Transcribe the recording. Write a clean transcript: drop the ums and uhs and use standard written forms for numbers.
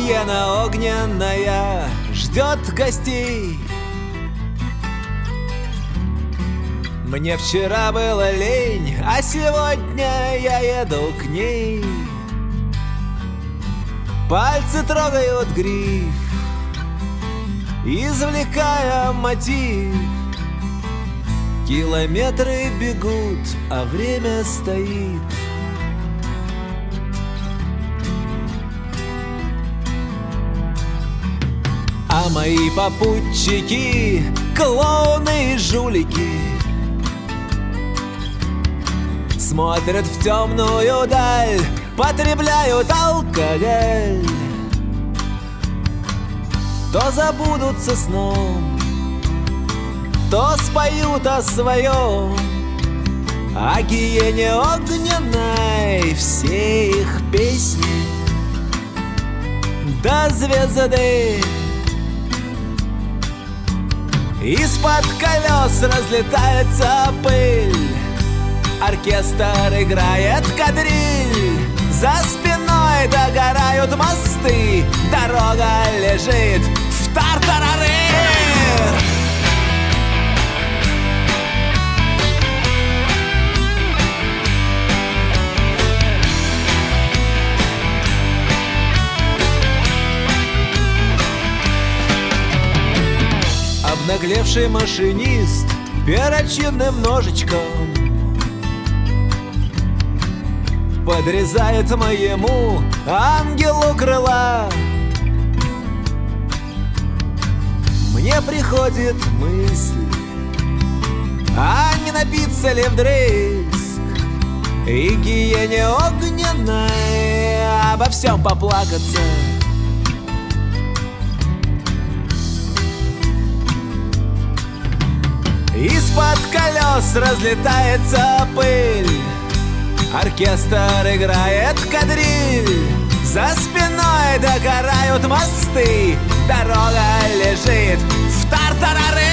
гиена огненная ждет гостей. Мне вчера было лень, а сегодня я еду к ней. Пальцы трогают гриф, извлекая мотив. Километры бегут, а время стоит. А мои попутчики — клоуны и жулики, смотрят в темную даль, потребляют алкоголь. То забудутся сном, то споют о своем, о гиене огненной все их песни до звезды. Из-под колес разлетается пыль, оркестр играет кадриль. За спиной догорают мосты, дорога лежит в тартарары. Обнаглевший машинист перочинным ножичком подрезает моему ангелу крыла. Мне приходит мысль, а не напиться ли вдрызг и гиене огненной обо всем поплакаться. Из-под колес разлетается пыль, оркестр играет кадриль. За спиной догорают мосты, дорога лежит в тартарары.